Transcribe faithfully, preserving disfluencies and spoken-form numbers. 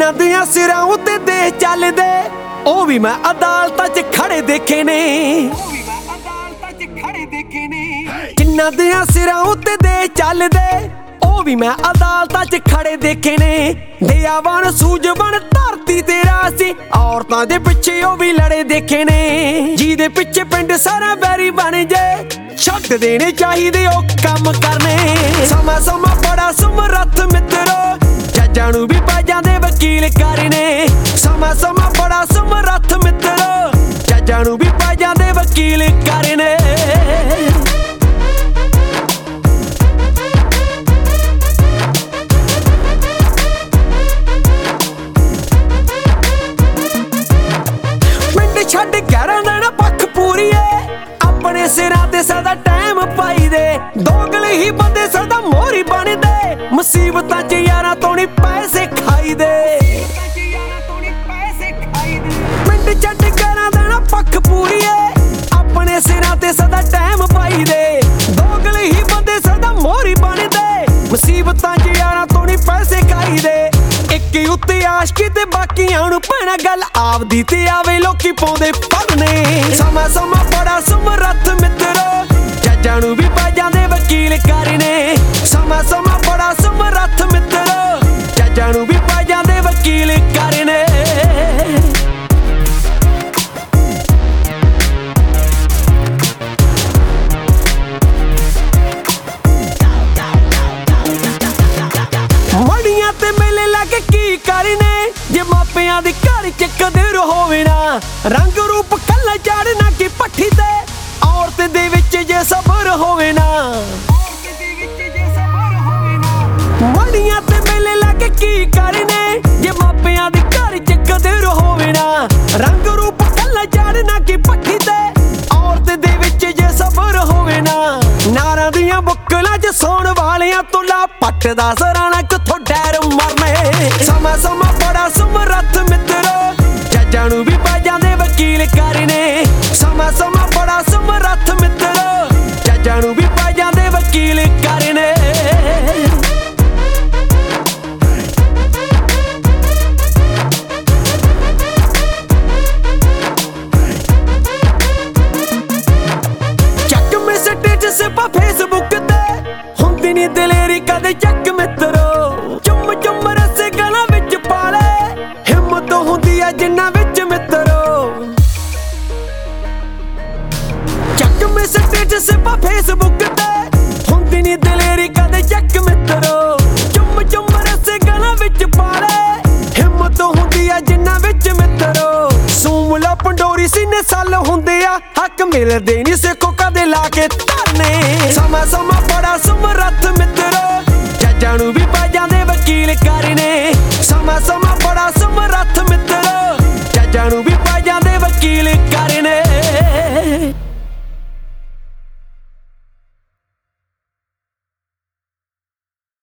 ਜਿਨ੍ਹਾਂ ਦੀਆਂ ਸਿਰਾਂ ਉੱਤੇ ਦੇਸ਼ ਚੱਲਦੇ ਉਹ ਵੀ ਮੈਂ ਅਦਾਲਤਾਂ 'ਚ ਖੜੇ ਦੇਖੇ ਨੇ ਜਿਨ੍ਹਾਂ ਦੀਆਂ ਸਿਰਾਂ ਉੱਤੇ ਦੇਸ਼ ਚੱਲਦੇ ਉਹ ਵੀ ਮੈਂ ਅਦਾਲਤਾਂ 'ਚ ਖੜੇ ਦੇਖੇ ਨੇ ਦਇਆਵਾਨ ਸੂਝਵਾਨ ਧਰਤੀ ਤੇ ਰਾਸੀ ਔਰਤਾਂ ਦੇ ਪਿੱਛੇ ਉਹ ਵੀ ਲੜੇ ਦੇਖੇ ਨੇ ਜਿਹਦੇ ਪਿੱਛੇ ਪਿੰਡ ਸਾਰਾ ਬੈਰੀ ਬਣ ਜੇ ਛੱਡ ਦੇਣੇ ਚਾਹੀਦੇ ਉਹ ਕੰਮ ਕਰਨੇ ਸਮਾਂ ਸਮਾਂ ਬੜਾ ਸਮਰੱਥ ਮਿੱਤਰੋ ਜੱਜਾਂ ਨੂੰ ਵੀ ਪੈ ਜਾਂਦੇ ਵਕੀਲ ਕਰਨੇ ਸਮਾਂ ਸਮਾਂ ਬੜਾ ਸਮਰੱਥ ਮਿੱਤਰੋ ਜੱਜਾਂ ਨੂੰ ਵੀ ਪੈ ਜਾਂਦੇ ਵਕੀਲ ਕਰਨੇ ਛੱਡ ਗਿਆਰਾਂ ਦਿਨ ਪੱਖ ਪੂਰੀਏ ਆਪਣੇ ਸਿਰਾਂ ਤੇ ਸਦਾ ਟਾਈਮ ਪਾਈ ਦੇ ਦੋਗਲੇ ਹੀ ਬੰਦੇ ਸਦਾ ਮੋਹਰੀ ਬਣਦੇ ਮੁਸੀਬਤਾਂ 'ਚ ਯਾਰਾਂ ਤੋਂ ਨੀ ਪੈਸੇ ਖਾਈ ਦੇ ਪਿੰਡ ਛੱਡ ਗਿਆਰਾਂ ਦਿਨ ਪੱਖ ਪੂਰੀਏ ਆਪਣੇ ਸਿਰਾਂ ਤੇ ਸਦਾ ਟਾਈਮ ਪਾਈ ਦੇ ਦੋਗਲੇ ਹੀ ਬੰਦੇ ਸਦਾ ਮੋਹਰੀ ਬਣਦੇ ਮੁਸੀਬਤਾਂ 'ਚ ਯਾਰਾਂ ਤੋਂ ਨੀ ਪੈਸੇ ਖਾਈ ਦੇ ਇੱਕ ਉੱਤੇ ਆਸ਼ਕੀ ਤੇ ਬਾਕੀਆਂ ਨੂੰ ਪੈਣਾ ਗੱਲ ਆਪਦੀ ਤੇ ਆਵੇ ਲੋਕੀ ਪਾਉਂਦੇ ਪੜਨੇ ਸਮਾਂ ਸਮਾਂ ਬੜਾ ਸਮਰੱਥ ਮਿੱਤਰੋ ਜੱਜਾਂ ਨੂੰ ਵੀ ਪੈ ਜਾਂਦੇ ਵਕੀਲ ਕਰਨੇ ਸਮਾਂ ਸਮਾਂ ਬੜਾ ਸਮਰੱਥ ਮਿੱਤਰੋ ਜੱਜਾਂ ਨੂੰ ਵੀ ਪੈ ਜਾਂਦੇ ਵਕੀਲ ਕਰਨੇ ਮੜੀਆਂ ਤੇ ਮੇਲੇ ਲੱਗ ਕੀ ਕਰਨੇ ਜੇ ਮਾਪਿਆਂ ਦੀ ਘਰ ਚ ਕਦਰ ਹੋਵੇ ਨਾ ਰੰਗ ਰੂਪ ਕੱਲਾ ਚੜਨਾ ਕੀ ਪੱਠੀ ਤੇ ਔਰਤ ਦੇ ਵਿੱਚ ਜੇ ਸਬਰ ਹੋਵੇ ਨਾ ਮੜੀਆਂ ਤੇ ਮੇਲੇ ਲੱਗ ਕੀ ਕਰਨੇ ਜੇ ਮਾਪਿਆਂ ਦੀ ਘਰ ਚ ਕਦਰ ਹੋਵੇ ਨਾ ਰੰਗ ਰੂਪ ਕੱਲਾ ਚੜਨਾ ਕੀ ਪੱਠੀ ਤੇ ਔਰਤ ਦੇ ਵਿੱਚ ਜੇ ਸਬਰ ਹੋਵੇ ਨਾ ਨਾਰਾਂ ਦੀਆਂ ਬੁੱਕਲਾਂ 'ਚ ਸੌਣ ਵਾਲਿਆਂ ਤੋਂ ਲਾ ਪੱਟ ਦਾ ਸਰਾਣਾ ਕਿੱਥੋਂ ਡਰ ਮਰਨੇ ਸਮਾਂ ਸਮਾਂ ਬੜਾ ਸਮਰੱਥ ਮਿੱਤਰੋ ਜੱਜਾਂ ਨੂੰ ਵੀ ਪੈ ਜਾਂਦੇ ਵਕੀਲ ਕਰਨੇ ਸਮਾਂ ਸਮਾਂ ਬੜਾ ਸਮਰੱਥ ਮਿੱਤਰੋ ਜੱਜਾਂ ਨੂੰ ਵੀ ਪੈ ਜਾਂਦੇ ਵਕੀਲ ਕਰਨੇ ਚੱਕ ਮੈਂ ਸਟੇਟਸ ਪਾ ਫੇਸਬੁੱਕ ਤੇ ਹੁੰਦੀ ਨੀ ਦਲੇਰੀ ਕਦੇ ਚੱਕ ਮਿੱਤਰੋ ਚੁੰਮ ਚੁੰਮ ਰਸੇ ਗਲਾਂ ਵਿੱਚ ਪਾ ਲੈ ਹਿੰਮਤ ਹੁੰਦੀ ਆ ਜਿੰਨਾਂ ਵਿੱਚ ਮਿੱਤਰੋ ਚੱਕ ਮੈਂ ਸਟੇਟਸ ਪਾ ਫੇਸਬੁੱਕ ਤੇ ਹੁੰਦੀ ਨੀ ਦਲੇਰੀ ਕਦੇ ਚੱਕ ਮਿੱਤਰੋ ਚੁੰਮ ਚੁੰਮ ਰਸੇ ਗਲਾਂ ਵਿੱਚ ਪਾ ਲੈ ਹਿੰਮਤ ਹੁੰਦੀ ਆ ਜਿੰਨਾਂ ਵਿੱਚ ਮਿੱਤਰੋ ਸੂਮਲਾ ਪੰਡੋਰੀ ਸੀਨੇ ਸਾਲ ਹੁੰਦੇ ਆ ਹੱਕ ਮਿਲਦੇ ਨੀ ਸਿੱਖੋ ਕਦੇ ਲਾ ਕੇ ਧਰਨੇ ਸਮਾਂ ਸਮਾਂ ਬੜਾ ਸਮਰੱਥ ਮਿੱਤਰੋ ਜੱਜਾਂ ਨੂੰ ਵੀ ਪੈ ਜਾਂਦੇ ਵਕੀਲ ਕਰਨੇ ਸਮਾਂ ਸਮਾਂ ਬੜਾ ਸਮਰੱਥ ਮਿੱਤਰੋ